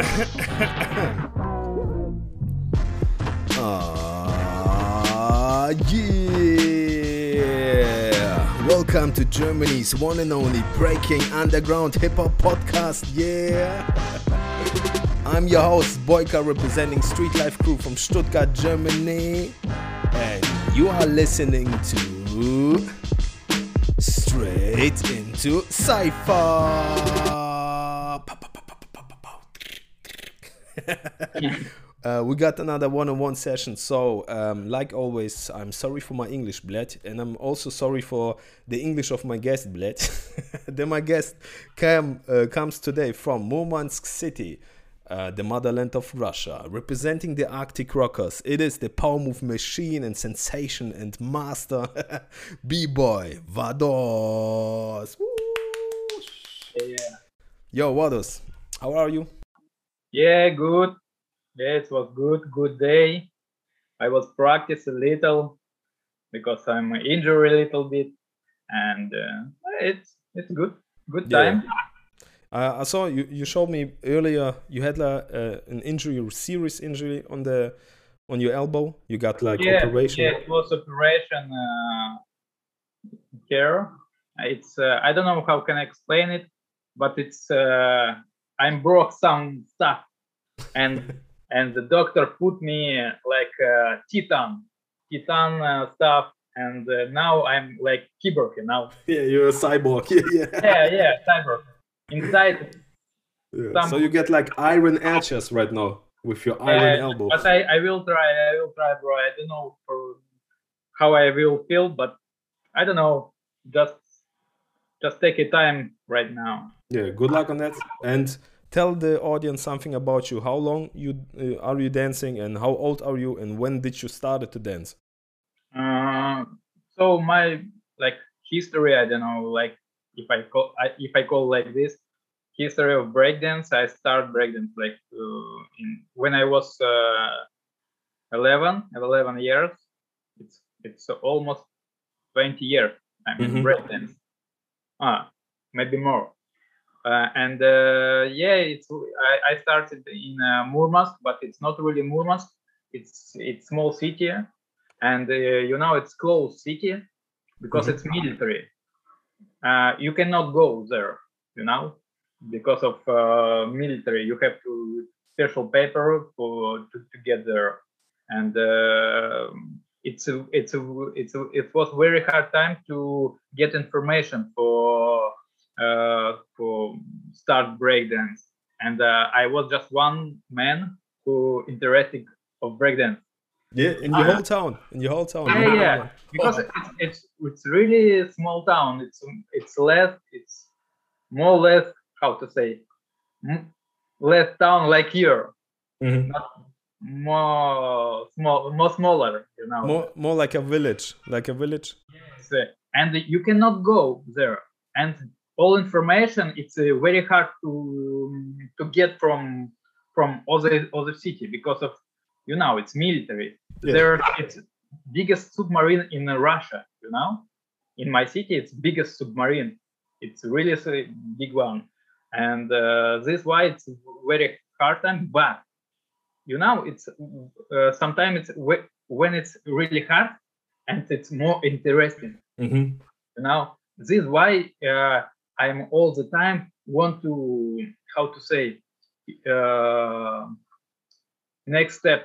Yeah! Welcome to Germany's one and only breaking underground hip-hop podcast, yeah! I'm your host, Boyka, representing Street Life Crew from Stuttgart, Germany. And you are listening to Straight Into Cypher! We got another one-on-one session, so like always, I'm sorry for my English, bled, and I'm also sorry for the English of my guest, bled. Then my guest comes today from Murmansk City, the motherland of Russia, representing the Arctic Rockers. It is the power move machine and sensation and master, B-boy, Vados. Yeah. Yo, Vados, how are you? Yeah, good. Yeah, it was good day. I was practice a little because I'm injured a little bit, and it's good time. I saw you showed me earlier you had an injury, a serious injury on your elbow. You got operation. Yeah, it was operation here. It's I don't know how can I explain it, but it's I broke some stuff and. And the doctor put me like titan stuff, and now I'm like cyborg, you know. Yeah, you're a cyborg. Yeah, cyborg. Inside. Yeah. So you get like iron edges right now with your iron elbow. But I will try, bro. I don't know how I will feel, but I don't know. Just take a time right now. Yeah, good luck on that. And tell the audience something about you. How long are you dancing, and how old are you, and when did you start to dance? So my history, I don't know, like if I call like this history of breakdance. I start breakdance when I was 11 years. It's almost 20 years. I'm in breakdance. Maybe more. I started in Murmansk, but it's not really Murmansk. It's small city, and it's closed city because it's military. You cannot go there, because of military. You have to special paper to get there, and it was very hard time to get information for start breakdance, and I was just one man who interested of breakdance. Yeah, in your whole town. Yeah. Because it's really a small town. It's more or less how to say less town like here. Not more smaller, More like a village. Yes, and you cannot go there. And all information, it's very hard to get from other city because of it's military. Yeah. It's biggest submarine in Russia. In my city, it's biggest submarine. It's really a big one, and this why it's very hard time. But it's sometimes it's when it's really hard and it's more interesting. This is why I'm all the time want to how to say next step.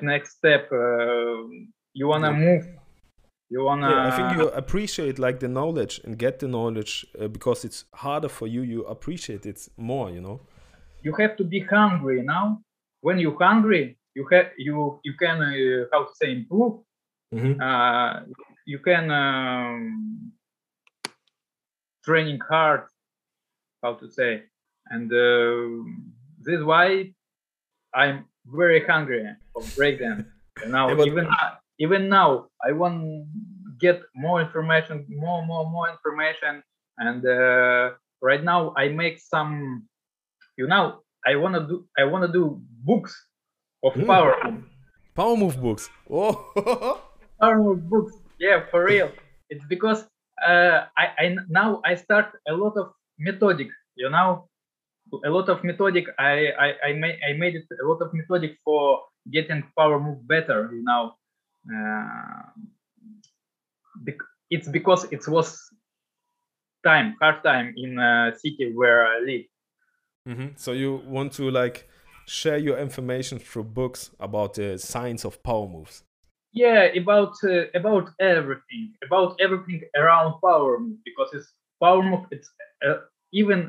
You wanna move. You wanna. Yeah, I think you appreciate the knowledge and get the knowledge because it's harder for you. You appreciate it more. You have to be hungry now. When you're hungry, you can how to say improve. You can. Training hard, how to say, and this is why I'm very hungry for breakdance. Now, even now, I want to get more information, more information, and right now I make some. I wanna do books of power move books. Oh, power move books. Yeah, for real. It's because I now I start a lot of methodics, a lot of methodic. I made it a lot of methodic for getting power move better. It's because it was hard time in city where I live. So you want to like share your information through books about the science of power moves. Yeah, about everything around power move, because it's power move. It's even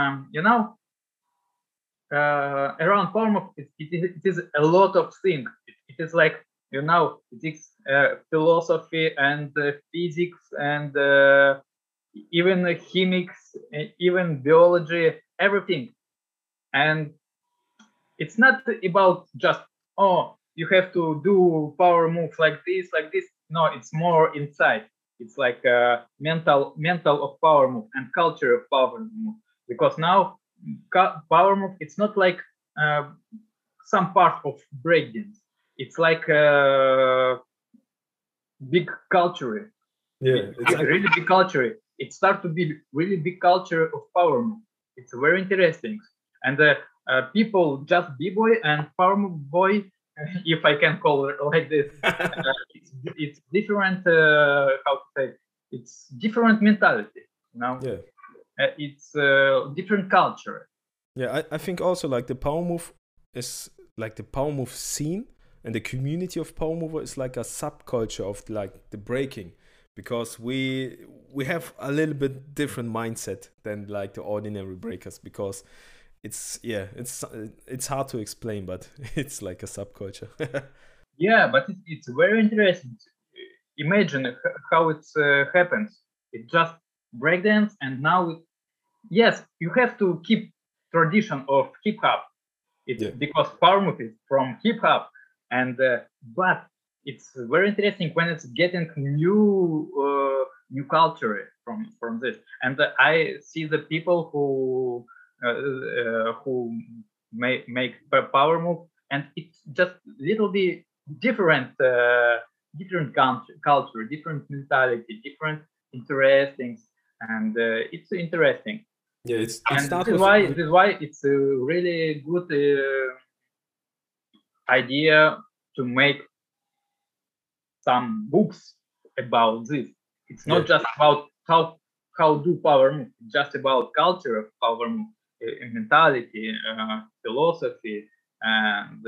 around power move. It is a lot of things. It is like it is philosophy and physics and even chemics, even biology, everything. And it's not about just, oh, you have to do power moves like this. No, it's more inside. It's like mental of power move and culture of power move. Because now power move, it's not like some part of breakdance. It's like big culture. Yeah, it's really big culture. It starts to be really big culture of power move. It's very interesting. And people just b-boy and power move boy, if I can call it like this, it's different. How to say? It's different mentality. Yeah. It's different culture. Yeah, I think also like the power move is like the power move scene, and the community of power mover is like a subculture of like the breaking, because we have a little bit different mindset than like the ordinary breakers, because it's hard to explain, but it's like a subculture. Yeah, but it's very interesting. Imagine how it happens. It just breakdance, and now yes, you have to keep tradition of hip hop. Because power move is from hip hop, and but it's very interesting when it's getting new culture from this. And I see the people who make power move, and it's just little bit different, different culture, different mentality, different interesting, and it's interesting. Yeah, this is why it's a really good idea to make some books about this. It's not just about how do power move, it's just about culture of power move, mentality, philosophy, and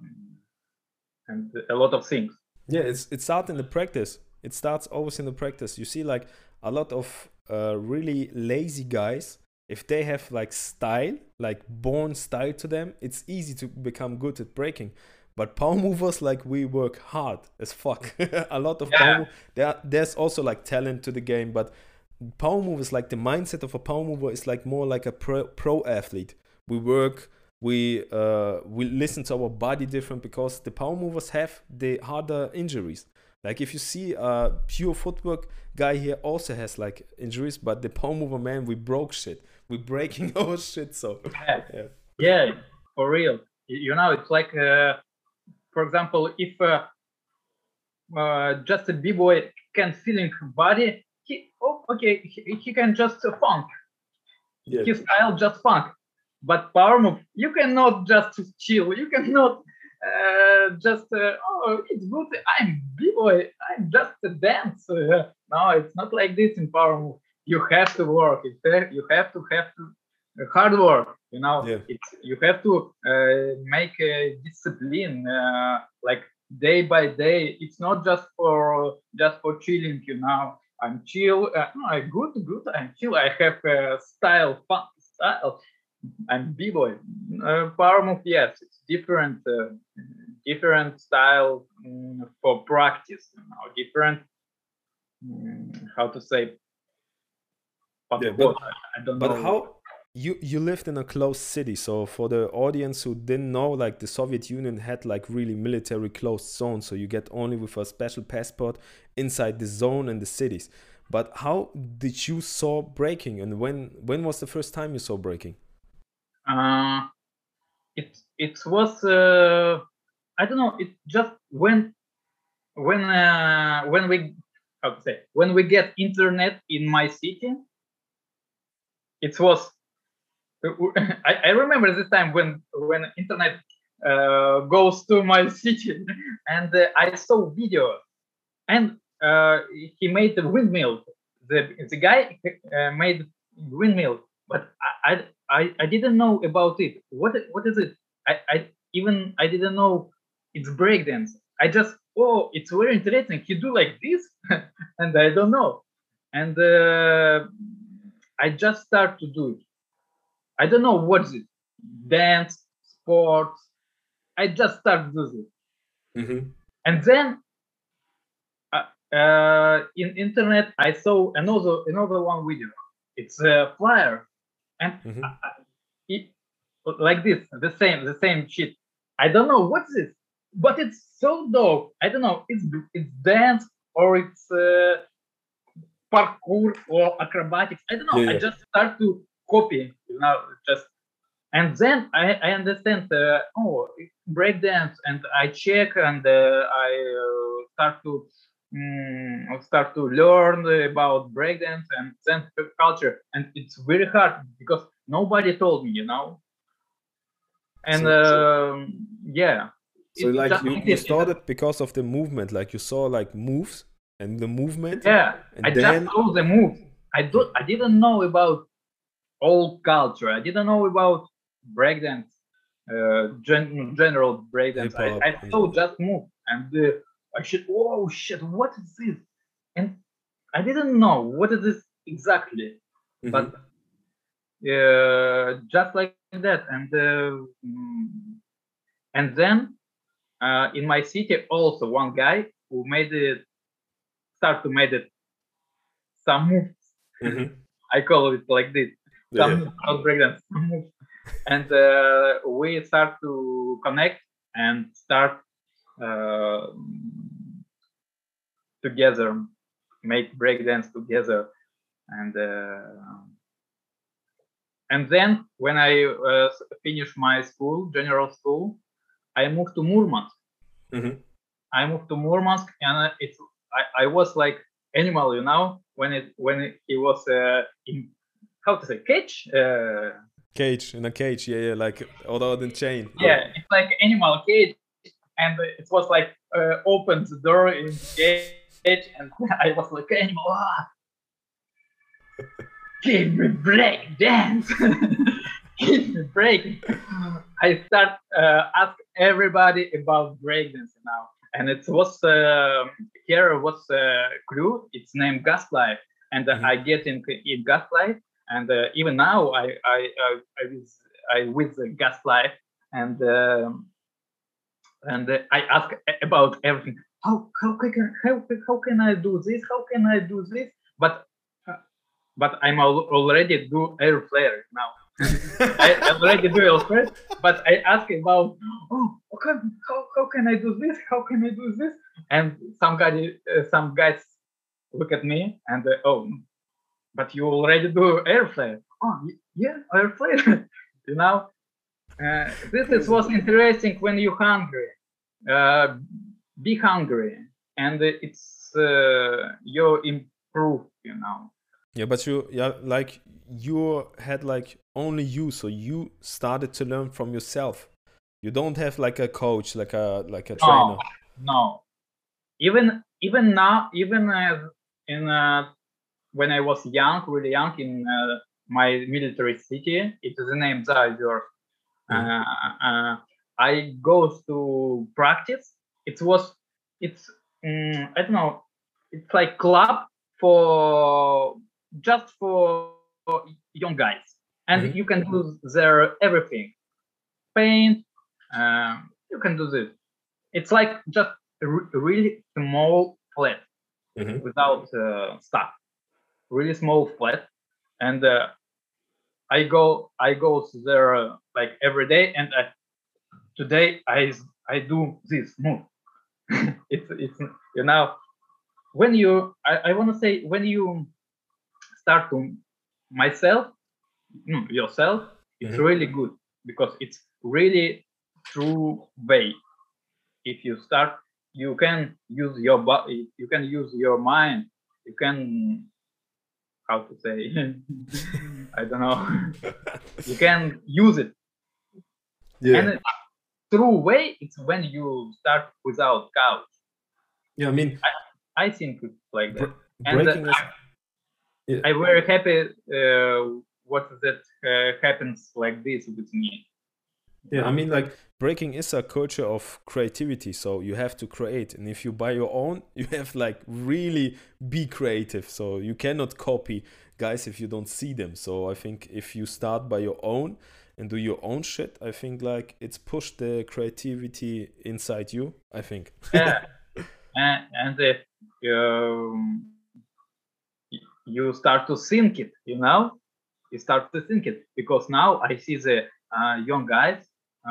a lot of things. Yeah, it starts in the practice. It starts always in the practice. You see, like a lot of really lazy guys, if they have like style, like born style to them, it's easy to become good at breaking. But power movers, like, we work hard as fuck. A lot of power there's also like talent to the game, but power movers, like the mindset of a power mover is like more like a pro athlete. We work, we listen to our body different, because the power movers have the harder injuries. Like if you see a pure footwork guy here also has like injuries, but the power mover man, we broke shit. We're breaking our shit. So yeah, for real. It's like for example, if just a b-boy can feeling body, he can just funk. His style just funk. But power move, you cannot just chill. You cannot just it's good. I'm b-boy. I'm just a dance. No, it's not like this in power move. You have to work. You have to hard work. You have to make a discipline, like day by day. It's not just for chilling. I'm chill. I'm good. I'm chill. I have style, fun style. I'm b-boy. Power move, yes, it's different style for practice. Different. How to say? But I don't know. But how you lived in a closed city? So for the audience who didn't know, like the Soviet Union had like really military closed zones. So you get only with a special passport inside the zone and the cities. But how did you saw breaking, and when was the first time you saw breaking? It was I don't know. It just when we how to say, when we get internet in my city, it was I remember this time when internet goes to my city, and I saw video, and he made the windmill. The guy made windmill, but I didn't know about it. What is it? I didn't know it's breakdance. I just, oh, it's very interesting. He do like this, and I don't know, and I just start to do it. I don't know what's it. Dance, sports. I just start to do it, and then in internet I saw another one video. It's a flyer, and it, like this, the same shit. I don't know what's this, but it's so dope. I don't know. It's dance or it's parkour or acrobatics. I don't know. Yeah, I yeah. just start to copy, just. And then I understand, oh, it's breakdance, and I check, and I start to learn about breakdance and then culture, and it's very hard because nobody told me, And yeah, So it like just you started because of the movement, like you saw like moves and the movement, yeah. and I just saw the move. I didn't know about old culture. I didn't know about breakdance, general breakdance. hip hop. I saw just move, and I should. Oh shit! What is this? And I didn't know what is this exactly, but just like that, and then in my city also one guy who made it start to make it some moves. I call it like this. Some moves, not breakdance, some moves. And we start to connect and start together, make breakdance together, and then when I finished my school, general school, I moved to Murmansk. I moved to Murmansk, and I was like animal, when it was in, how to say, cage. Cage, in a cage, yeah, like other than chain. Yeah, it's like animal cage, and it was like opened the door in the cage, and I was like animal. Give me break dance. Give me break. I start ask everybody about breakdance now, and it was here was crew. It's named Gaslight, and I get in Gaslight, and even now I with the Gaslight, and I ask about everything. How can I do this? How can I do this? But I'm already do air flare now. I already do air flare, but I ask about, how can I do this? How can I do this? And some guys look at me and but you already do air flare. Oh yeah, air flare. This was interesting when you're hungry. Be hungry, and it's you improve. Yeah, but you had like only you, so you started to learn from yourself. You don't have like a coach, like a trainer. No. Even now, even when I was young, really young, in my military city, it is named Zaizor. I goes to practice. It's I don't know. It's like club for just for young guys, and you can do there everything, paint. You can do this. It's like just a really small flat without stuff. Really small flat, and I go there like every day, and today I do this move. it's when you I want to say when you start to yourself, it's really good because it's really true way. If you start, you can use your body, you can use your mind, you can, how to say, I don't know. You can use it. Yeah. And true way, it's when you start without couch. Yeah, I mean, I think it's like that. breaking is. I'm very happy what that happens like this with me. Yeah, I mean, like, breaking is a culture of creativity, so you have to create, and if you buy your own, you have like really be creative, so you cannot copy guys if you don't see them. So I think if you start by your own and do your own shit, I think like it's pushed the creativity inside you, I think. Yeah. And you start to think it, you know, you start to think it, because now I see the young guys.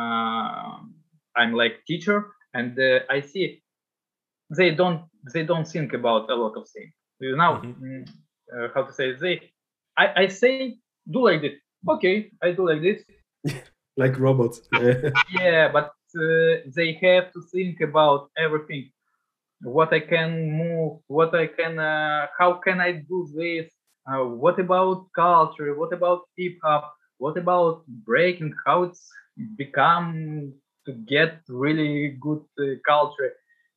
I'm like teacher, and I see they don't think about a lot of things. You know, how to say, I say do like this. Okay, I do like this. Like robots. Yeah, but they have to think about everything. What I can move, what I can, how can I do this? What about culture? What about hip hop? What about breaking? How it's become to get really good culture?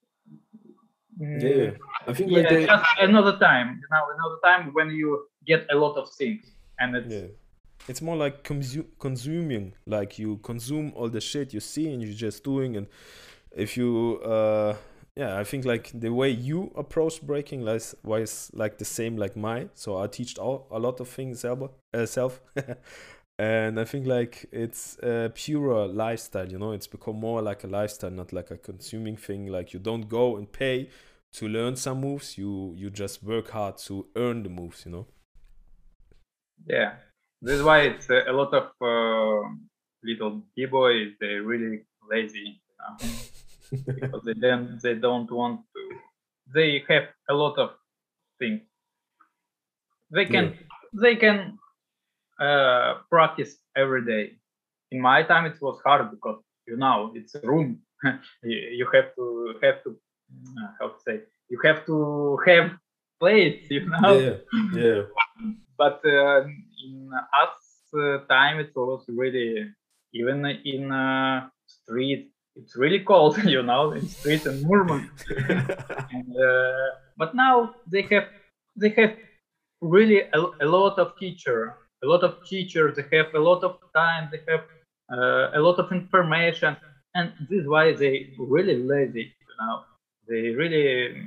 Yeah, I think Yeah, like just another time. You know, another time when you get a lot of things, and it's more like consuming, like you consume all the shit you see and you're just doing. And if you yeah, I think like the way you approach breaking was like the same like mine. So I teach a lot of things self and I think like it's a purer lifestyle, you know. It's become more like a lifestyle, not like a consuming thing. Like you don't go and pay to learn some moves, you just work hard to earn the moves, you know. yeah, this is why it's a lot of little b-boys, they're really lazy, you know? Because they don't want to, they have a lot of things they can practice every day. In my time it was hard because, you know, it's a room. You have to how to say, you have to have place, you know. Yeah. But in us time it was really, even in street it's really cold, you know, in street in Murmansk. And, but now they have really a lot of teachers. They have a lot of time. They have a lot of information, and this is why they really lazy. You know, they really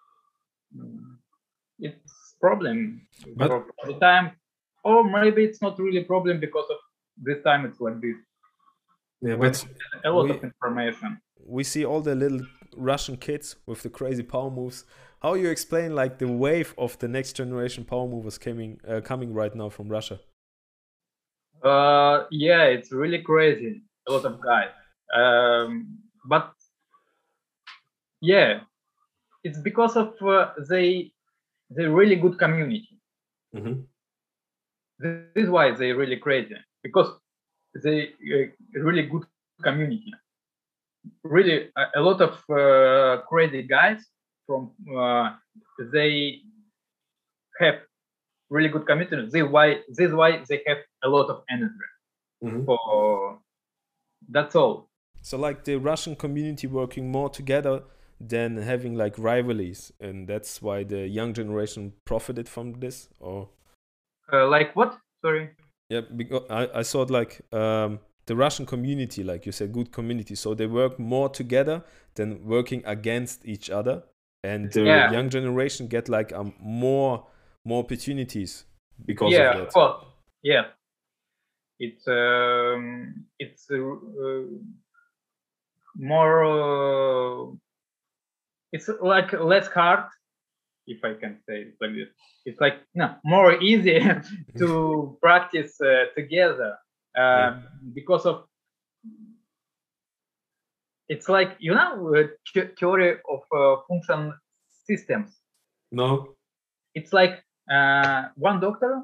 it's problem for the time, or maybe it's not really problem because of this time. It's like this. Yeah, but a lot of information. We see all the little Russian kids with the crazy power moves. How you explain like the wave of the next generation power movers coming right now from Russia? Yeah, it's really crazy. A lot of guys. But yeah, it's because of they really good community. This is why they really crazy, because they really good community. Really, a lot of crazy guys from they have really good community. This is why they have a lot of energy. For that's all. So like the Russian community working more together than having like rivalries, and that's why the young generation profited from this, or like what? Sorry. Yeah, because I saw it like the Russian community, like you said, good community. So they work more together than working against each other, and the young generation get like more opportunities because of that. Well, yeah, it's more. It's like less hard, if I can say it like this. It's like more easy to practice together because of it's like, you know, theory of function systems. No, it's like one doctor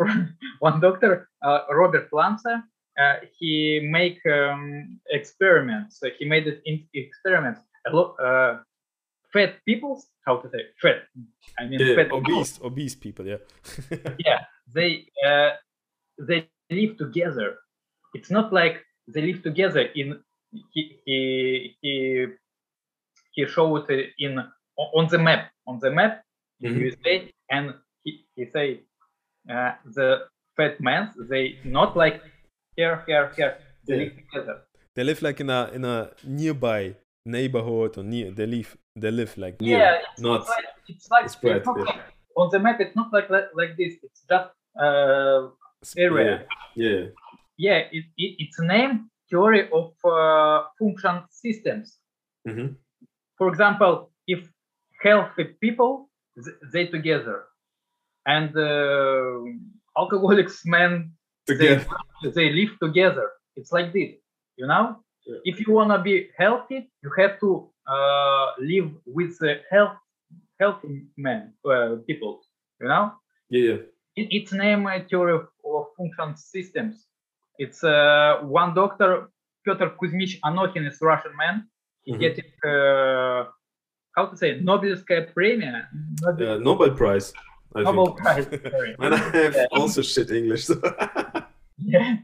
Robert Lanza, he make experiments. He made it in experiments a lot fat people, how to say fat? I mean, Yeah, fat people, obese people. Yeah. yeah, they live together. It's not like they live together in he showed in on the map in USA, and he say the fat men, they not like here they live together. They live like in a nearby neighborhood, or near they live like near, Yeah, not it's like spread. like, on the map it's not like this. It's just area. Yeah. It's named theory of function systems. For example, if healthy people they together, and alcoholics men they live together. It's like this, you know. Yeah. If you wanna be healthy, you have to live with healthy men, people, you know. Yeah. It's named theory of function systems. It's one doctor, Pyotr Kuzmich Anokhin, is Russian man. He getting how to say Nobelskaya premia, Nobel Prize. Nobel Prize. Sorry. And I have also shit English. So. Yeah.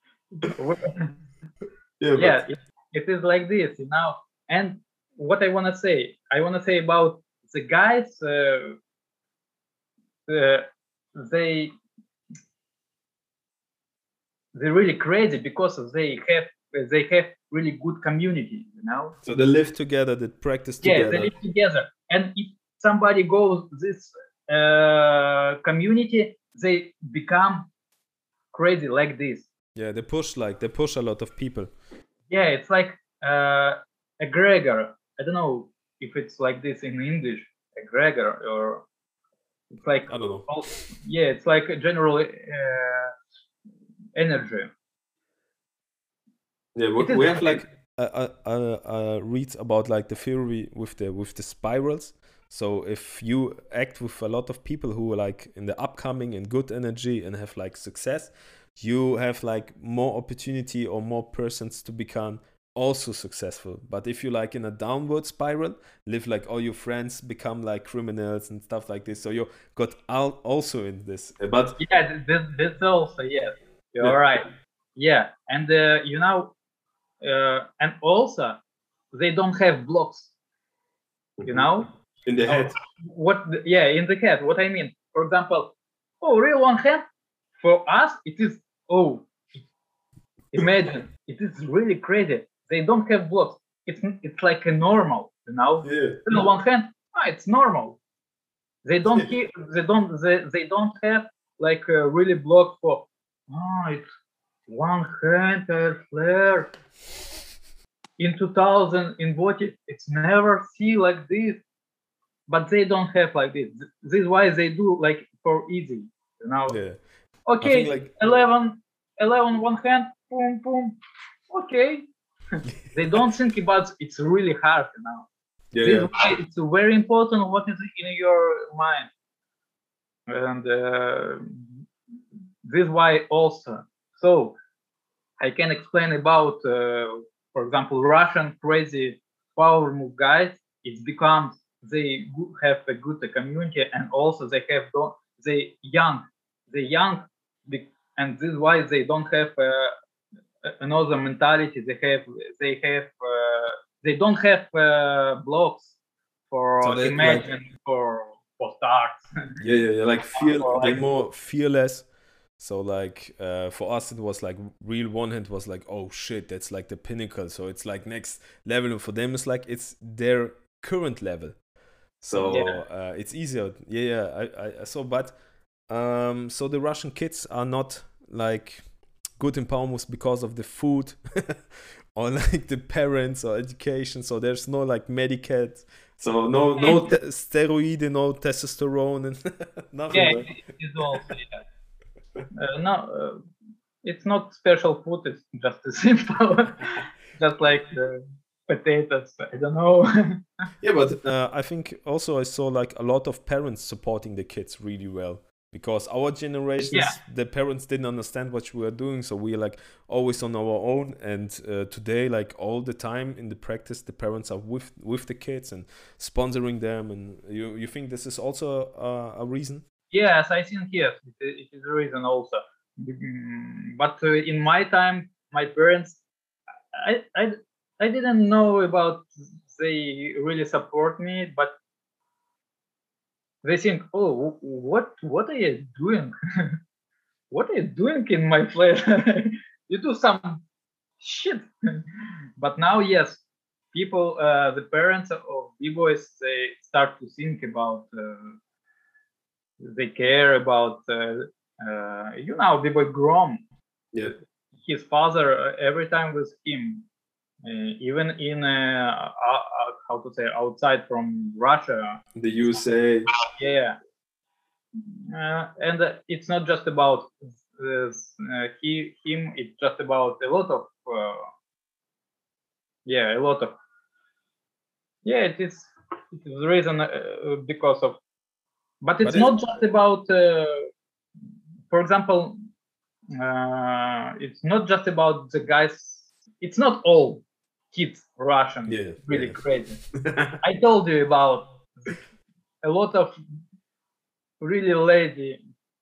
Yeah, it is like this, you know. And what I want to say about the guys, they're really crazy because they have really good community, you know. So they live together, they practice together. Yeah, they live together. And if somebody goes this community, they become crazy like this. Yeah, they push a lot of people. Yeah, it's like egregor. I don't know if it's like this in English, egregor, or it's like I don't know. Yeah, it's like a general energy. Yeah, we have like read about like the theory with the spirals. So if you act with a lot of people who are like in the upcoming and good energy and have like success, you have like more opportunity or more persons to become also successful. But if you like in a downward spiral, live like all your friends become like criminals and stuff like this. So you got out also in this. But yeah, this also, yes, you're right. Yeah, and you know, and also they don't have blocks. You know, in the head. In the head. What I mean, for example, real one hand. For us, it is imagine, it is really crazy. They don't have blocks. It's like a normal, you know. Yeah. On one hand, it's normal. They don't they don't have like a really block for it's one hand flare. In 2000 in Boti, it's never see like this, but they don't have like this. This is why they do like for easy, you know. Yeah. Okay, like 11 one hand, boom, boom. Okay. They don't think about it's really hard, you know. Yeah, this is why it's very important what is in your mind. And this is why also. So I can explain about, for example, Russian crazy power move guys. It becomes they have a good community, and also they have they young, and this is why they don't have another mentality. They don't have blocks for so imagine like, for stars. Yeah. Like they're more fearless. So like for us it was like real one hand was like, oh shit, that's like the pinnacle. So it's like next level, and for them it's like it's their current level. So it's easier. I saw, but so the Russian kids are not like good in power moves because of the food or like the parents or education. So there's no like Medicaid. So no steroid, no testosterone and nothing. Yeah, it is also, no, it's not special food. It's just simple, just like potatoes. I don't know. Yeah, but I think also I saw like a lot of parents supporting the kids really well, because our generations, the parents didn't understand what we were doing, so we are like always on our own. And today, like all the time in the practice, the parents are with the kids and sponsoring them. And you think this is also a reason? Yes, I think yes, it is a reason also. But in my time, my parents, I didn't know about they really support me, but they think, oh, what are you doing? What are you doing in my place? You do some shit. But now, yes, people, the parents of b-boys, they start to think about, they care about, b-boy Grom. Yeah. His father, every time with him, even in how to say, outside from Russia, the USA. Yeah, and it's not just about him. It's just about a lot of It is the reason because of, but it's not just about. For example, it's not just about the guys. It's not all kids Russian really crazy. I told you about a lot of really lazy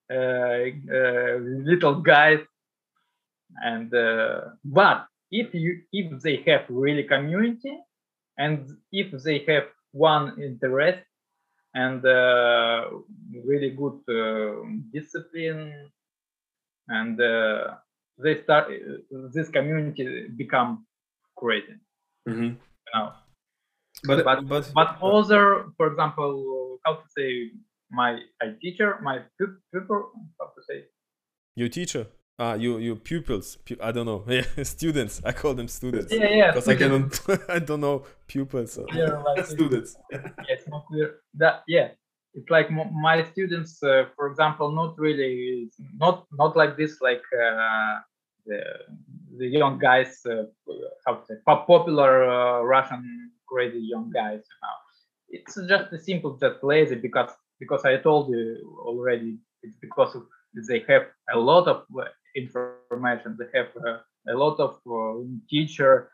little guys, and but if they have really community, and if they have one interest and really good discipline, and they start, this community become crazy. Mm-hmm. But other, for example, how to say, my teacher, my pupil, how to say? Your teacher? Your pupils. I don't know. Yeah, students. I call them students. Yeah. Because I don't know pupils. So. Yeah, like students. Yes, not clear. It's like my students, for example, not really, not like this, like the young guys, how to say, popular Russian crazy young guys. It's just a simple, just lazy, because I told you already. It's because they have a lot of information. They have a lot of teacher.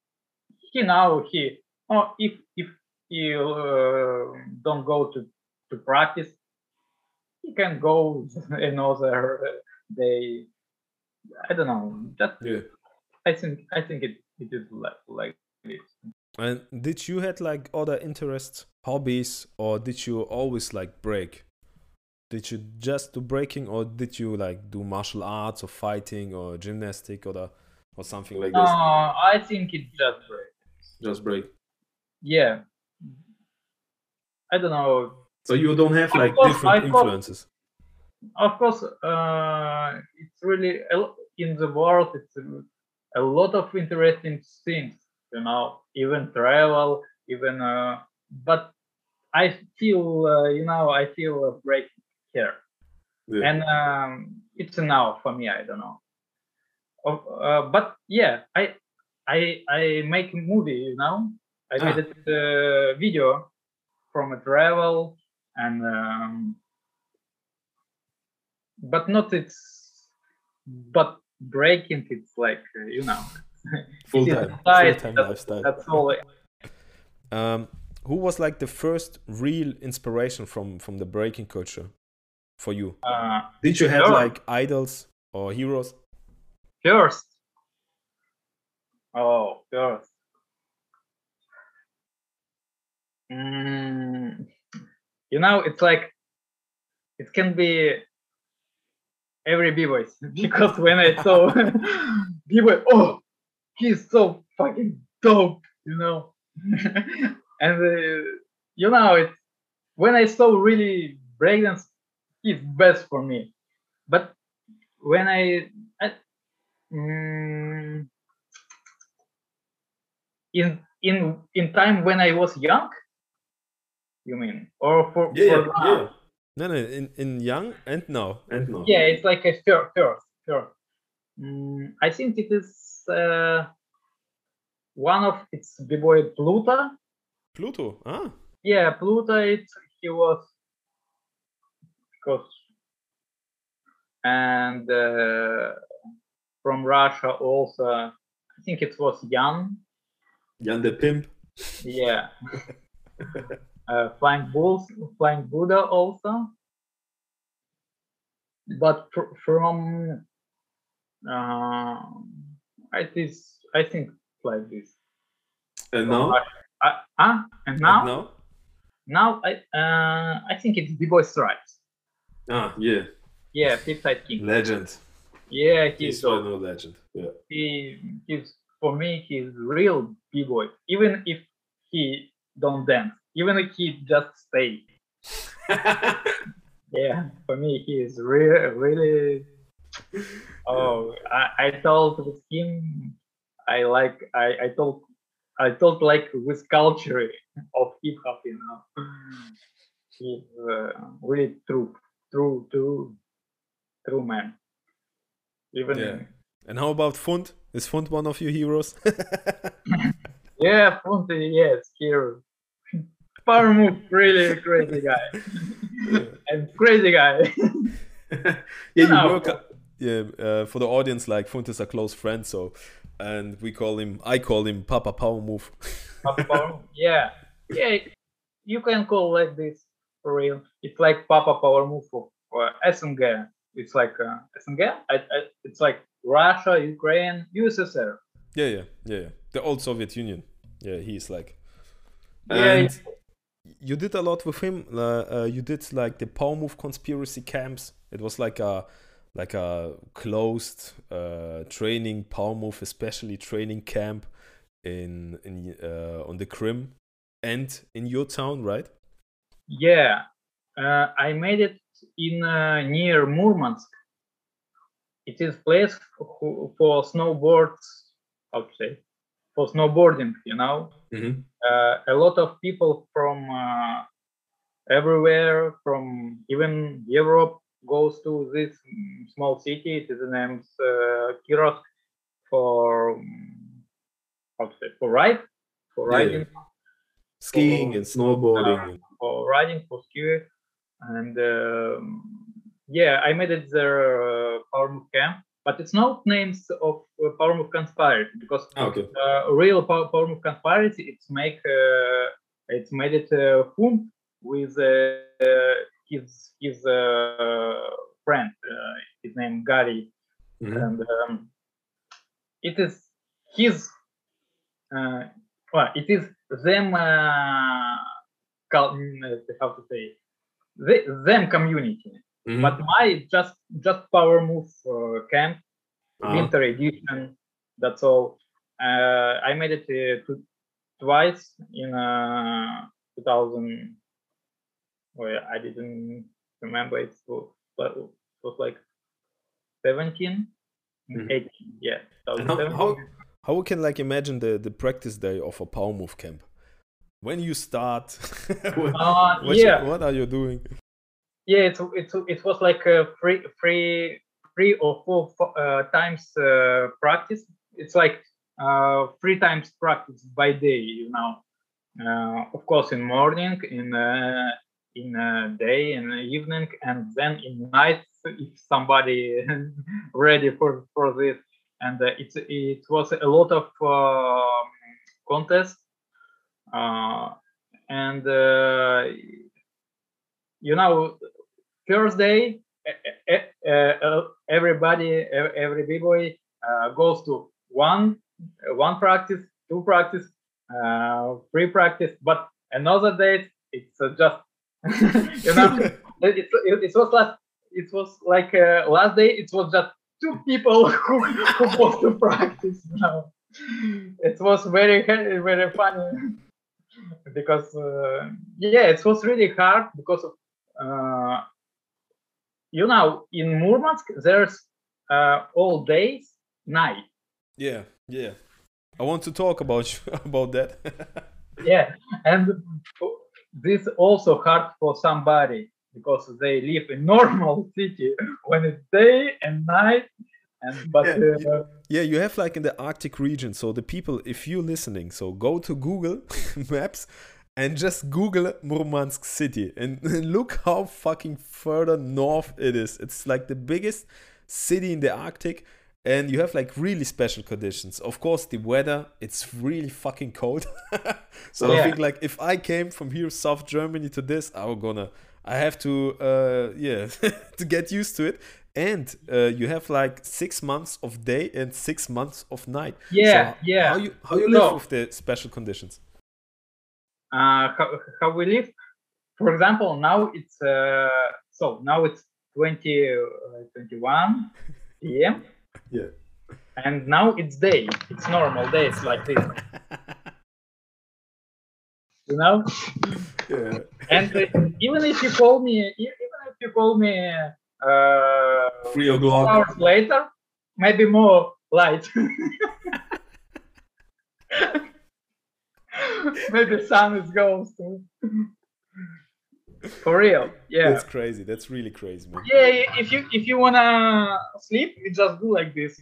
If he don't go to practice, he can go another day. I don't know. I think it is like this. And did you had like other interests, hobbies, or did you always like break? Did you just do breaking, or did you like do martial arts or fighting or gymnastic or something like this? I think it's just break. Just break. Yeah. I don't know. So you don't have like different influences? Of course, it's really in the world. It's a lot of interesting things. Even travel, even. But I feel, I feel breaking here, and it's enough for me. I don't know. But yeah, I make a movie. I made a video from a travel, and but breaking, it's like full-time lifestyle. That's all. Who was like the first real inspiration from the breaking culture for you? Did you have like idols or heroes? First. It's like, it can be every b-boy, because when I saw b-boy, he's so fucking dope, and it's when I saw really breakdance, he's best for me. But when in time when I was young, you mean, or for yeah. No, in young and now. Yeah, it's like a first. I think it is one of its b-boy Pluto. Pluto, Yeah, Pluto. He was, because and from Russia also. I think it was Jan. Jan the Pimp. Yeah. Flying Buddha also. But from I think like this. And now? And now? Now I think it's B-Boy Stripes. Ah, yeah. Yeah, Flipside King. Legend. Yeah, he's no legend. Yeah. He's for me he's real B-Boy. Even if he don't dance, even if he just stay. Yeah, for me he is really. Oh, I told with him. I told like with culture of hip hop, you know. He's really true man. Even yeah. And how about Fund? Is Fund one of your heroes? Yeah, Fund, yes, hero. Power move, really crazy guy. And crazy guy. Yeah, you work. Yeah, for the audience, like Fund is a close friend, so, and I call him Papa Power Move. Papa Power Move, yeah, you can call like this for real. It's like Papa Power Move for SNG. It's like SNG. It's like Russia, Ukraine, USSR. Yeah. The old Soviet Union. Yeah, he's like. And you did a lot with him. You did like the Power Move conspiracy camps. It was like a closed training Power Move, especially training camp in on the Crimea and in your town, right? Yeah, I made it in near Murmansk. It is place for snowboards. How to say? For snowboarding, you know. Mm-hmm. A lot of people from everywhere, from even Europe, goes to this small city. It is named Kirovsk for how to say, for riding, skiing and snowboarding, for riding, for skiing, and yeah, I made it their Power Move camp. But it's not names of Power Move conspiracy because real Power Move conspiracy it's made it Fund with his friend, his name Gary, and it is his it is them how to say them community. But my just Power Move camp, winter edition. That's all. I made it twice in 2000. Well, I didn't remember. It was like 17, 18. Yeah. How we can like imagine the practice day of a Power Move camp? When you start, what are you doing? Yeah, it was like a 3 or 4 times practice. It's like 3 times practice by day, you know. Of course, in morning, in day, in evening, and then in night if somebody ready for this. And it was a lot of contests, and you know. First day, every B-boy goes to one practice, 2 practice, 3 practice. But another day, it's just you know, it was like last day. It was just 2 people who go to practice. You know, it was very funny because it was really hard because of. You know, in Murmansk, there's all days night. Yeah. I want to talk about that. Yeah, and this also hard for somebody because they live in normal city when it's day and night. You have like in the Arctic region. So the people, if you're listening, so go to Google Maps and just Google Murmansk city and look how fucking further north it is. It's like the biggest city in the Arctic, and you have like really special conditions. Of course, the weather, it's really fucking cold. So I think like if I came from here, South Germany, to this, I have to to get used to it. And you have like 6 months of day and 6 months of night. Yeah, so yeah. How you live with the special conditions? How we live? For example, now it's 21 p.m. Yeah. And now it's day. It's normal day. It's like this. You know? Yeah. And even if you call me 3 o'clock hours later, maybe more light. Maybe sun is goes to. For real, yeah. That's crazy. That's really crazy, man. Yeah, if you wanna sleep, you just do like this.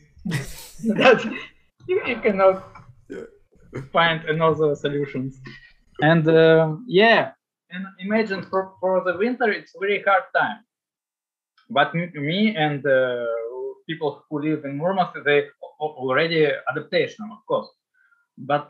You cannot find another solutions. And and imagine for the winter, it's very hard time. But me and people who live in Murmansk, they already adaptation, of course. But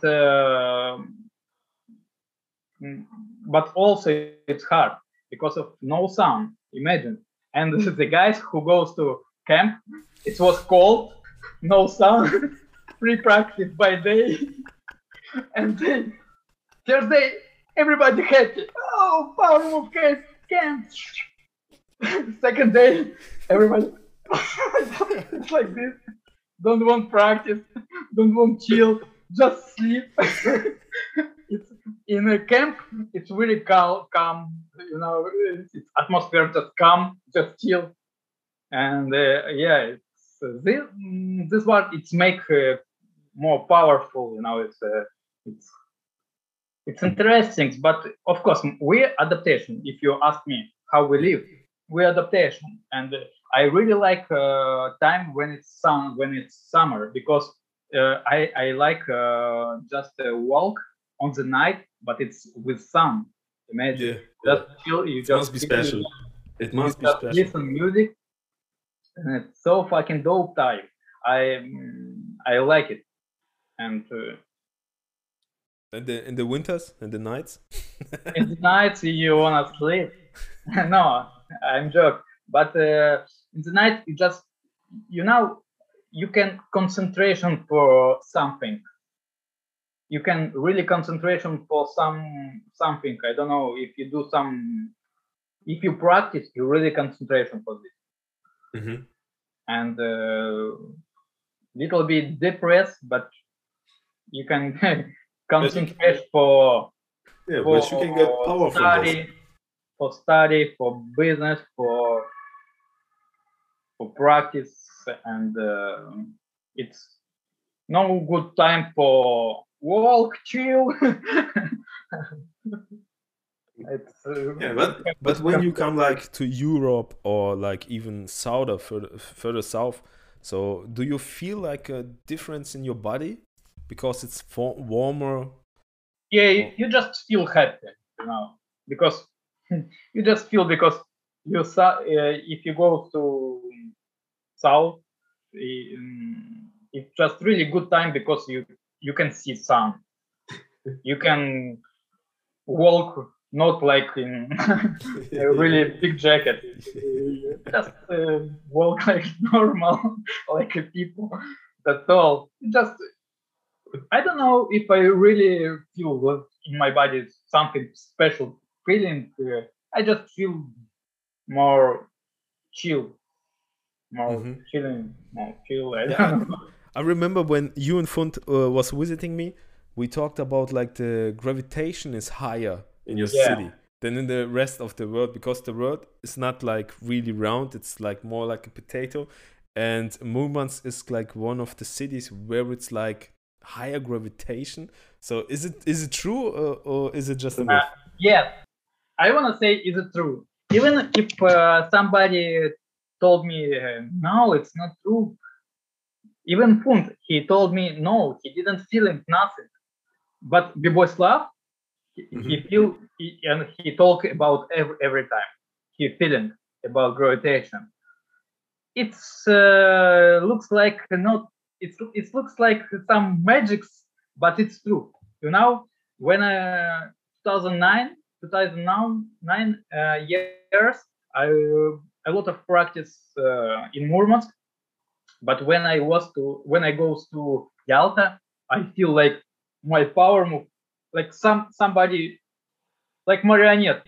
also it's hard because of no sun. Imagine, and the guys who goes to camp, it was cold, no sun, free practice by day, and then Thursday everybody happy. Oh, power move camp. Second day, everybody it's like this. Don't want practice, don't want chill, just sleep. It's in a camp. It's really calm. You know, it's atmosphere just calm, just chill, and it's this what it's make more powerful. You know, it's interesting. But of course, we adaptation. If you ask me how we live, we adaptation, and I really like time when it's summer, because I like just walk on the night, but it's with sun. Imagine, just chill. You it just must be special. It must be just special. listen music, and it's so fucking dope time. I like it, and in the winters and the nights. in the nights you wanna sleep. No, I'm joking. But in the night, you just, you can concentration for something. You can really concentration for something. I don't know, if you do if you practice, you really concentration for this. Mm-hmm. And little bit depressed, but you can concentrate for but you can get power from this. For study, for business, for practice, and it's no good time for walk, chill. But when you come like to Europe or like even further south, so do you feel like a difference in your body because it's warmer? Yeah, you just feel happy, because you just feel, because if you go to south, it's just really good time, because you can see sun. You can walk not like in a really big jacket. Just walk like normal, like people. That's all. Just, I don't know if I really feel in my body something special feeling. I just feel more chill, chilling, more chill. I don't know. I remember when you and Fund was visiting me, we talked about like the gravitation is higher in your city than in the rest of the world, because the world is not like really round, it's like more like a potato, and Murmansk is like one of the cities where it's like higher gravitation. So is it true, or is it just a myth? Yes, I want to say, is it true? Even if somebody told me no, it's not true. Even Fund, he told me no, he didn't feel it, nothing. But Biboslav, He feel and he talk about every time. He feeling about gravitation. It's looks like not. It looks like some magics, but it's true. You know, when 2009 years, I a lot of practice in Murmansk. But when I goes to Yalta, I feel like my power move, like somebody like marionette.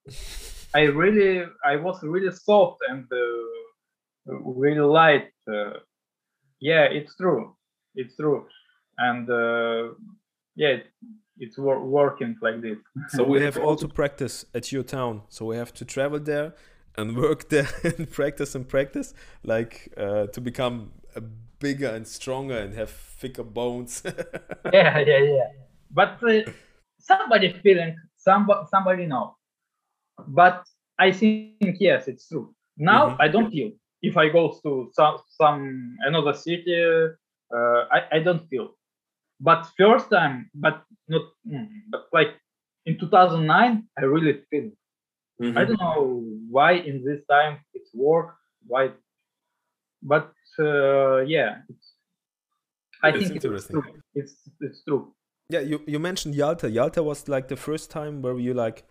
I was really soft and really light. Yeah, it's true. It's true, and yeah, it's working like this. So we have all to practice at your town. So we have to travel there and work there and practice, like to become bigger and stronger and have thicker bones. Yeah. But somebody feeling, somebody know. But I think yes, it's true. Now I don't feel. If I go to some another city, I don't feel. But first time, but not, but like in 2009, I really feel. I don't know why in this time it's work. Why, but yeah, I think it's true. It's true. Yeah, you mentioned Yalta. Yalta was like the first time where you like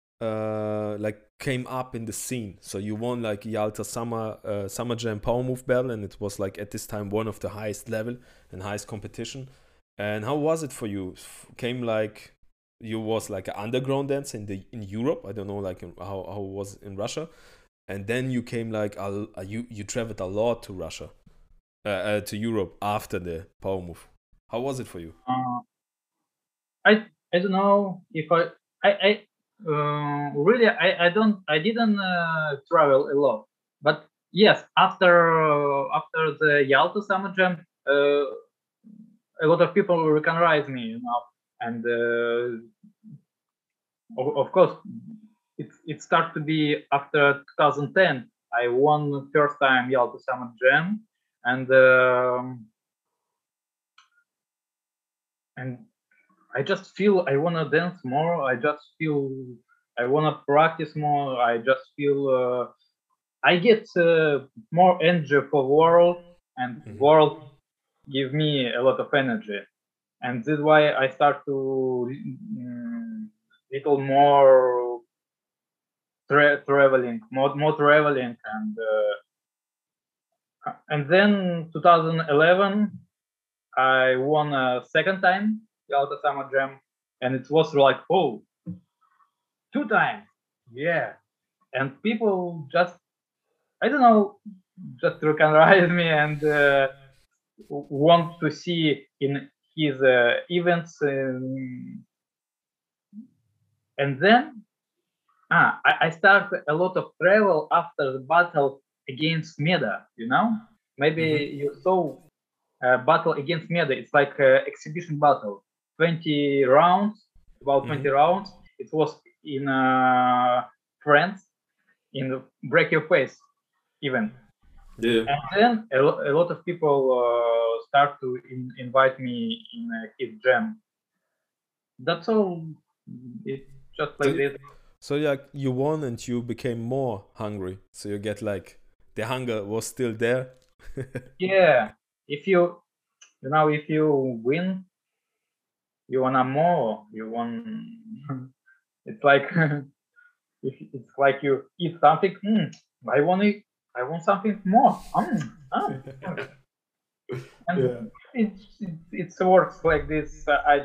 came up in the scene. So you won like Yalta Summer Jam Power Move Battle, and it was like at this time one of the highest level and highest competition. And how was it for you? Came like you was like an underground dancer in Europe. I don't know like how it was in Russia, and then you came like you traveled a lot to Russia, to Europe after the Power Move. How was it for you? I don't know if I really I didn't travel a lot, but yes, after the Yalta Summer Jam, a lot of people recognize me, you know, and of course it started to be after 2010. I won first time Yalta Summer Jam, and I just feel I wanna dance more. I just feel I wanna practice more. I just feel I get more energy for world, and world give me a lot of energy, and this is why I start to little more traveling, more traveling, and then 2011 I won a second time Yalta Summer Jam, and it was like, oh, 2 times, yeah. And people just, I don't know, just recognize me and want to see in his events. And then I started a lot of travel after the battle against Meda, you know? Maybe you saw battle against Meda. It's like an exhibition battle, 20 rounds, about 20 rounds. It was in France, in the Break Your Face event. Yeah. And then a lot of people start to invite me in his jam. That's all. It's just like this. So yeah, you won and you became more hungry. So you get like the hunger was still there. Yeah, if you know, if you win, you wanna more. You want. It's like it's like you eat something. I want something more. And it works like this.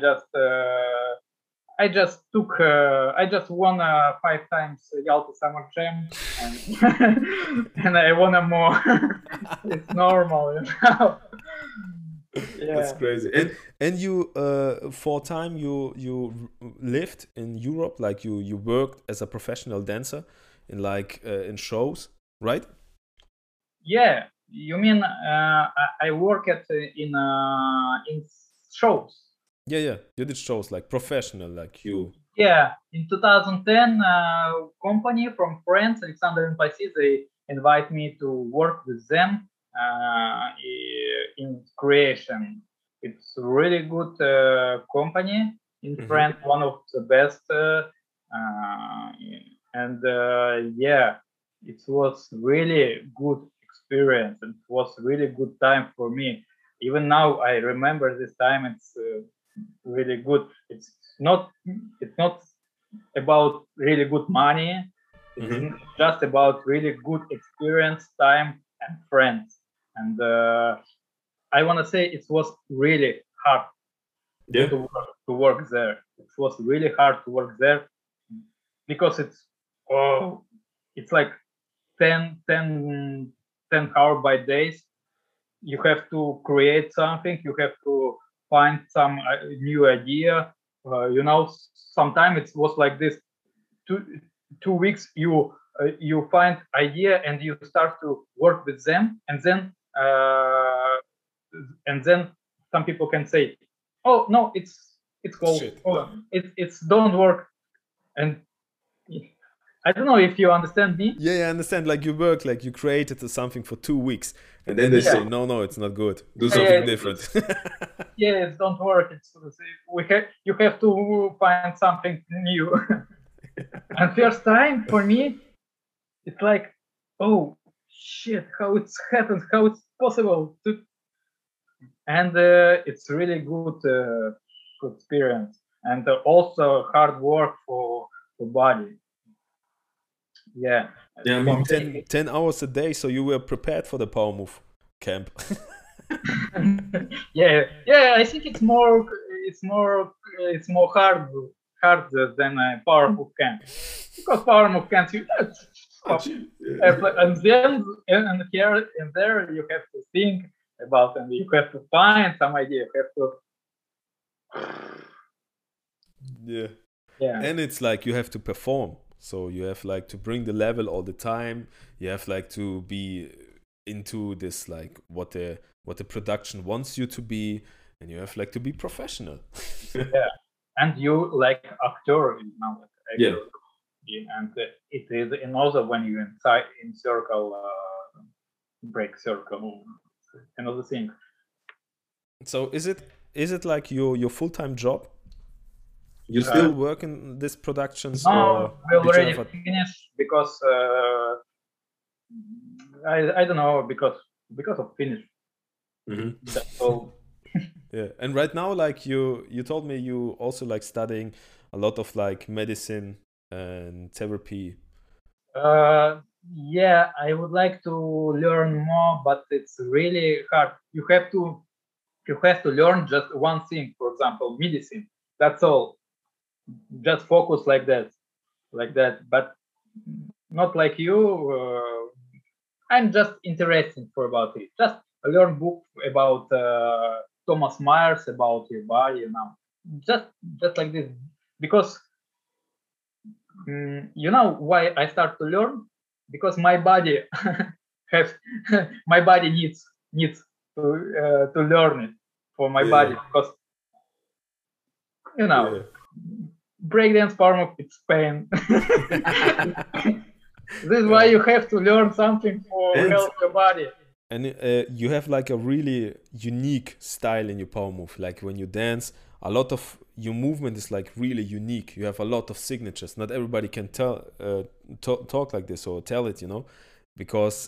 I just won 5 times Yalta Summer Jam, and, and I want more. It's normal, you know. Yeah. That's crazy. And you for a time you lived in Europe, like you worked as a professional dancer in like in shows, right? Yeah, you mean I work in shows? Yeah. You did shows like professional, like you. Yeah, in 2010, company from France, Alexander and Passy, they invite me to work with them in creation. It's a really good company in France, one of the best. And yeah, it was really good experience. It was really good time for me. Even now, I remember this time. It's really good. It's not about really good money. It's just about really good experience, time, and friends. And I want to say it was really hard to work there. It was really hard to work there because it's like 10 hours by days. You have to create something. You have to find some new idea. Sometimes it was like this. 2 weeks you find idea and you start to work with them, and then some people can say, "Oh no, it's closed. Oh, it's don't work." And I don't know if you understand me. Yeah, I understand. Like you work, like you created something for 2 weeks, and then they say, no, it's not good. Do something different. Yeah, it don't work. You have to find something new. And first time for me, it's like, oh shit, how it's happened, how it's possible to. And it's really good experience, and also hard work for body. Yeah. I mean, 10 hours a day, so you were prepared for the Power Move camp. yeah, I think it's more hard than a Power Move camp, because Power Move camp and then and here and there you have to think about, and you have to find some idea. You have to and it's like you have to perform, so you have like to bring the level all the time. You have like to be into this, like what the production wants you to be, and you have like to be professional. And you like actor, and it is another when you inside in circle, break circle, another thing. So is it like your full-time job? You still work in these productions? No, we already finished because I don't know, because of finish. That's all. Yeah, and right now, like you told me, you also like studying a lot of like medicine and therapy. Yeah, I would like to learn more, but it's really hard. You have to learn just one thing. For example, medicine. That's all. Just focus like that, but not like you. I'm just interested about it. Just learn book about Thomas Myers, about your body, just like this, because you know why I start to learn, because my body my body needs to learn it for my body, because breakdance form of it's pain. This is why you have to learn something for help your body. And you have like a really unique style in your Power Move. Like when you dance, a lot of your movement is like really unique. You have a lot of signatures. Not everybody can talk like this or tell it, because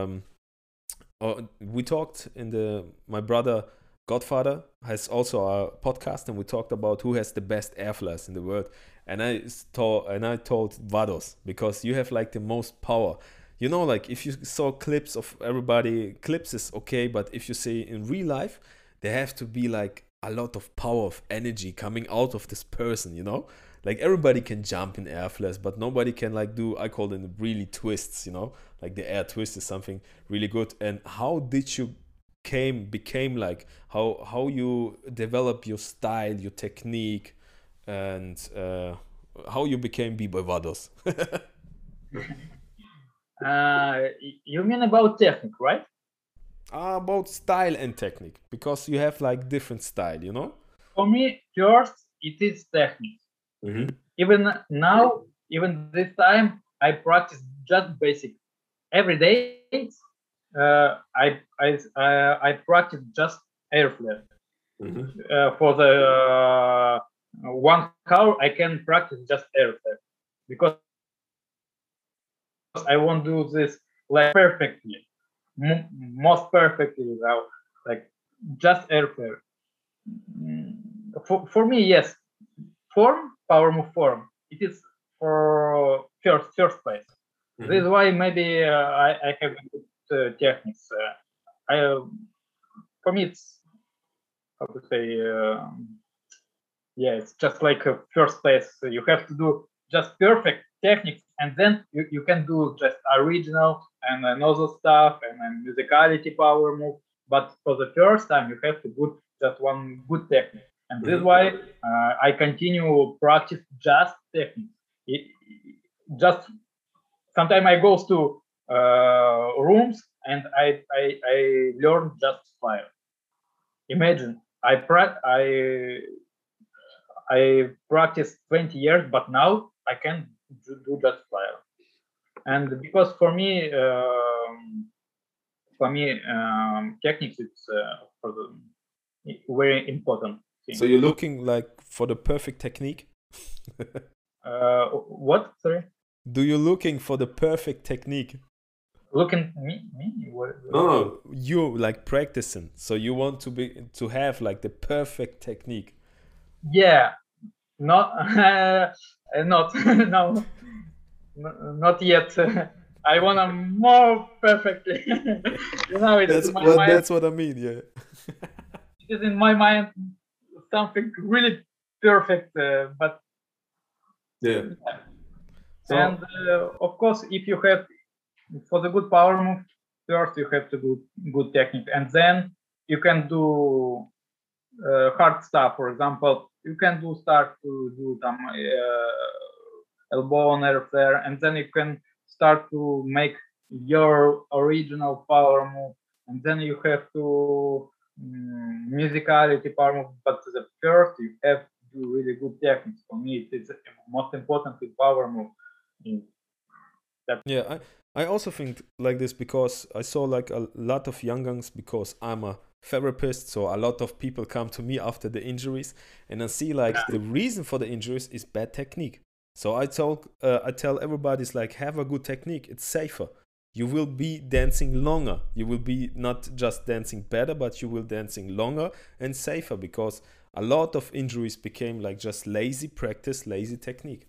we talked my brother Godfather has also a podcast, and we talked about who has the best air flyers in the world. And I told Vados, because you have like the most power. Like if you saw clips of everybody, clips is okay, but if you see in real life, there have to be like a lot of power of energy coming out of this person, Like everybody can jump in air flares, but nobody can like do, I call them really twists, Like the air twist is something really good. And how did you became like, how you develop your style, your technique, and how you became B-Boy Vados? You mean about technique, right? About style and technique, because you have like different style, For me, first it is technique. Even now, even this time, I practice just basic. Every day, I practice just air flare for the 1 hour I can practice just air flare, because I won't do this like perfectly, most perfectly, without like just air flare. For me, yes, power move form, it is for first place. This is why maybe I have good techniques. For me, it's how to say, yeah, it's just like a first place. So you have to do just perfect techniques, and then you can do just original and another stuff and musicality power move. But for the first time, you have to do just one good technique, and this is why I continue practice just techniques. Just sometimes I go to rooms and I learn just fire. Imagine I practiced 20 years, but now I can do just fire. And because for me, techniques it's for the very important thing. So you're looking like for the perfect technique? What? Sorry. Do you looking for the perfect technique? Looking me? No, you like practicing. So you want to have like the perfect technique. Yeah, not not no, not yet. I wanna more perfectly. That's what I mean. Yeah. It is in my mind something really perfect, but yeah. And of course, if you have for the good power move, first you have to do good technique, and then you can do hard stuff. For example, you can start to do some elbow on air flare, and then you can start to make your original power move, and then you have to musicality power move. But the first you have to do really good techniques. For me, it's most important with power move. Yeah, I also think like this because I saw like a lot of young guns, because I'm a therapist, so a lot of people come to me after the injuries, and I see like the reason for the injuries is bad technique. So I tell everybody, it's like, have a good technique, it's safer. You will be dancing longer. You will be not just dancing better, but you will dancing longer and safer, because a lot of injuries became like just lazy practice, lazy technique.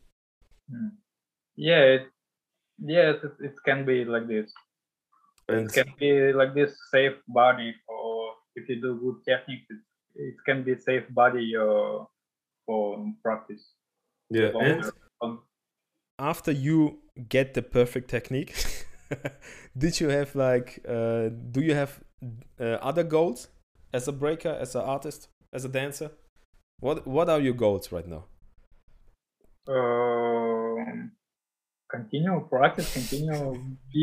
Yeah, yes, it can be like this. It can be like this safe body for if you do good technique. It can be safe body for practice. Yeah, and after you get the perfect technique, did you have like do you have other goals as a breaker, as an artist, as a dancer? What are your goals right now? Continue practice, continue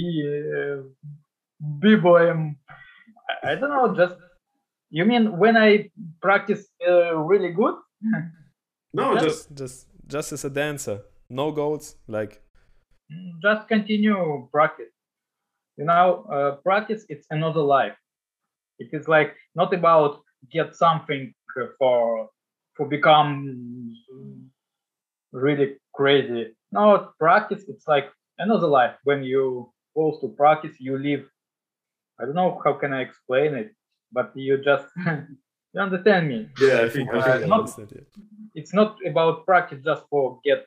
be boy. I don't know. Just you mean when I practice really good? No, just as a dancer. No goals, like just continue practice. Practice it's another life. It is like not about get something for become really crazy. No, practice it's like another life. When you go to practice, you live. I don't know how can I explain it, but you just you understand me. Yeah, I think I understand it. It's not about practice just for get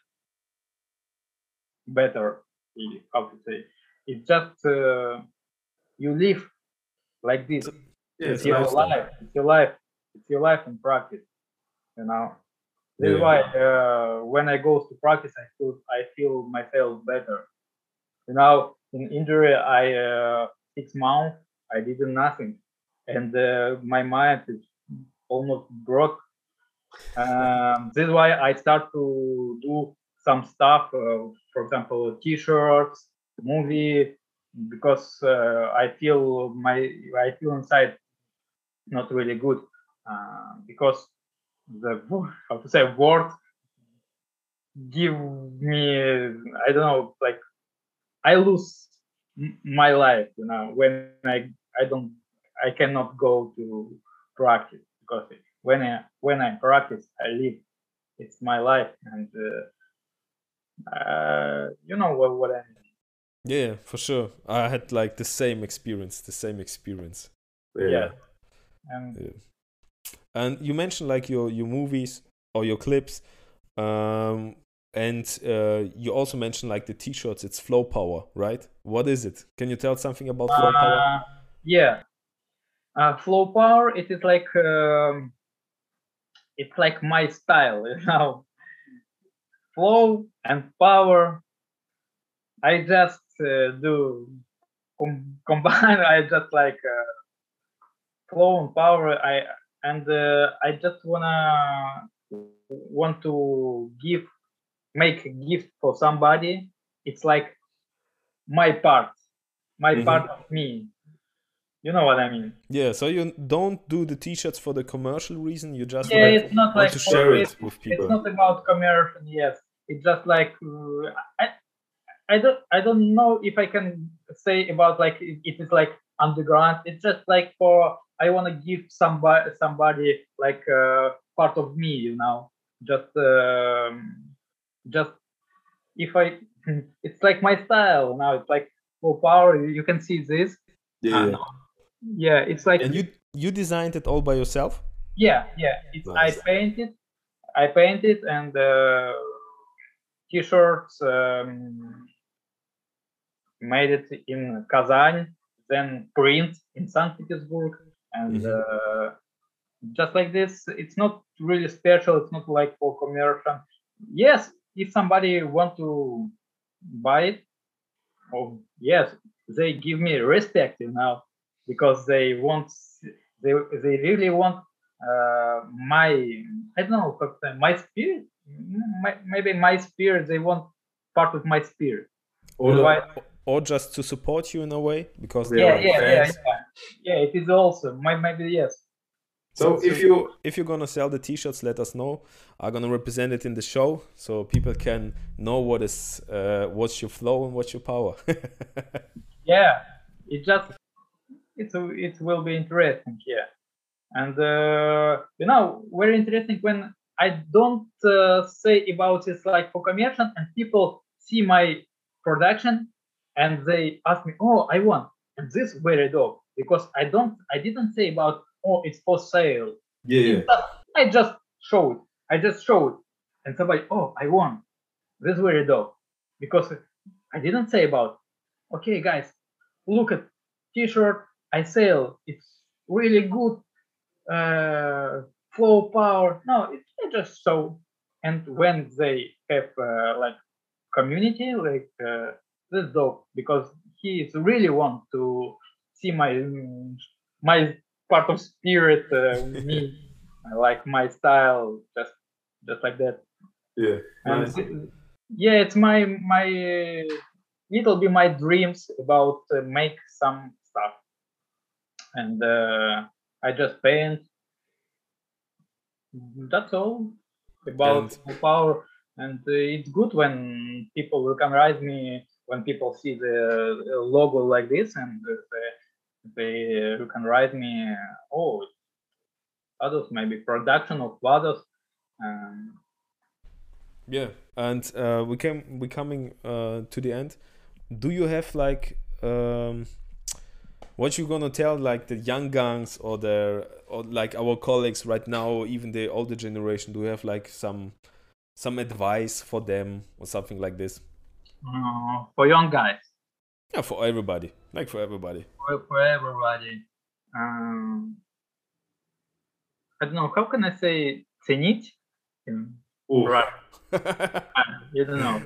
better. How to say? It's just you live like this. It's your life. It's your life. It's your life in practice. This is why when I go to practice, I feel myself better. In injury, I 6 months I did nothing, and my mind is almost broke. This is why I start to do some stuff. For example, T-shirts, movie, because I feel inside not really good because the how to say word give me I don't know, like I lose my life when I cannot go to practice, because when I practice I live it's my life, and you know what I mean. Yeah, for sure. I had like the same experience. Yeah, and Yeah. And you mentioned like your movies or your clips, and you also mentioned like the t-shirts. It's Flow Power, right? What is it? Can you tell something about Flow Power? yeah, flow power. It is like it's like my style, you know. Flow and power. I just do combine. I just like flow and power. I just want to make a gift for somebody. It's like my part, part of me. You know what I mean? Yeah, so you don't do the t-shirts for the commercial reason. You just Yeah, like it's not want like to share it with it's people. not about commercial. Yes, it's just like I don't know if I can say about like it is like underground. It's just like for I want to give somebody like part of me, you know. Just if I it's like my style now. It's like for power. You can see this. Yeah. Yeah, it's like And you designed it all by yourself? yeah. It's Nice. I painted and t-shirts made it in Kazan, then print in St. Petersburg, and just like this. It's not really special. It's not like for commercial. Yes, if somebody want to buy it, oh yes, they give me respect, you know, because they really want my I don't know my spirit, maybe my spirit. They want part of my spirit. Or just to support you in a way because Yeah, they're fans. yeah. It is also maybe yes. So if you're gonna sell the t-shirts, let us know. I'm gonna represent it in the show so people can know what's your flow and what's your power. Yeah, it will be interesting here, and you know, very interesting when I don't say about it like for commercial, and people see my production and they ask me, oh, I want, and this very dope because I didn't say about oh it's for sale. Yeah. I just showed and somebody, oh, I want, this very dope because I didn't say about, okay guys, look at t-shirt I sell, it's really good flow power. No, it's just so. And when they have like community, like this dog, because he is really want to see my part of spirit, me, like my style, just like that. Yeah. And Nice. yeah, it's my it'll be my dreams about make some stuff, and I just paint. That's all about power, and it's good when people recognize me, when people see the logo like this, and they recognize me. Oh, others, maybe production of others. Yeah, and we coming to the end. Do you have like what you gonna tell like the young guns or like our colleagues right now, even the older generation? Do you have like some advice for them or something like this? For young guys. Yeah, for everybody. Like for everybody. For everybody. I don't know. How can I say ценить? Right. You don't know.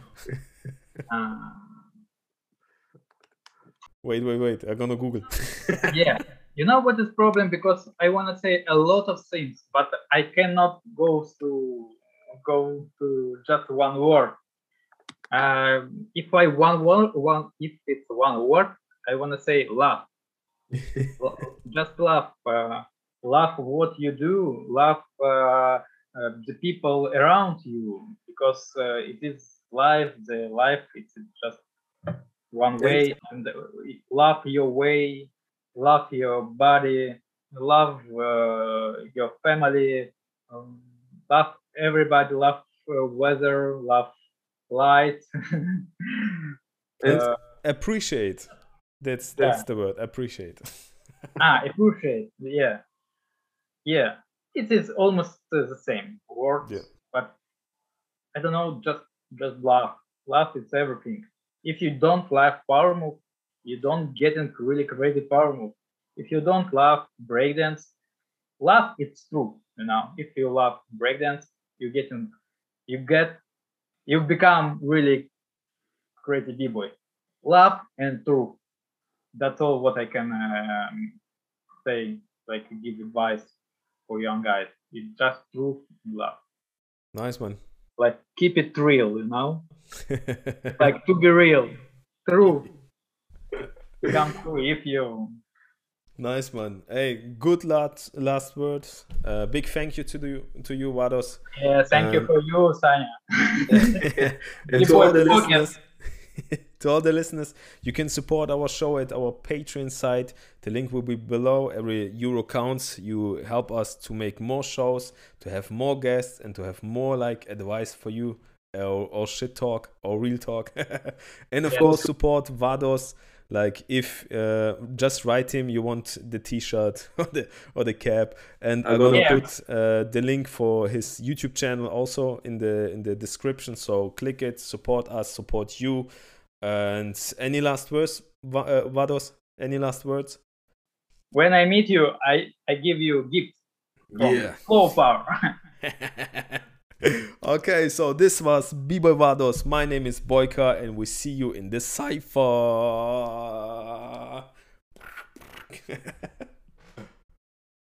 Wait. I'm gonna Google. Yeah. You know what is problem? Because I want to say a lot of things, but I cannot go to just one word. If it's one word, I want to say love. Just love. Love what you do. Love the people around you, because it is life. The life it's just one way, and love your way, love your body, love your family, love everybody love weather, love light. And uh, appreciate. That's yeah. the word. Appreciate. Appreciate. Yeah. It is almost the same words, Yeah. but I don't know. Just laugh. Laugh is everything. If you don't laugh power move, you don't get into really crazy power move. If you don't laugh breakdance, laugh it's true. If you love breakdance, you become really crazy b-boy. Laugh and true. That's all what I can say. Like give advice for young guys. It's just true and laugh. Nice one. Like keep it real, like to be real, true. Come true if you. Nice man. Hey, good last words. Big thank you to you, Vados. Yeah, thank you for you, Sanya. And to all the listeners. To all the listeners, you can support our show at our Patreon site. The link will be below. Every euro counts. You help us to make more shows, to have more guests, and to have more like advice for you, or shit talk, or real talk. And of course, support Vados. Like if just write him you want the t-shirt or the cap, and I'm gonna put the link for his YouTube channel also in the description. So click it, support us, support you. And any last words, Vados? Any last words? When I meet you, I give you a gift. Yeah. Flow power. Okay, so this was B-Boy Vados. My name is Boyka, and we see you in the cypher.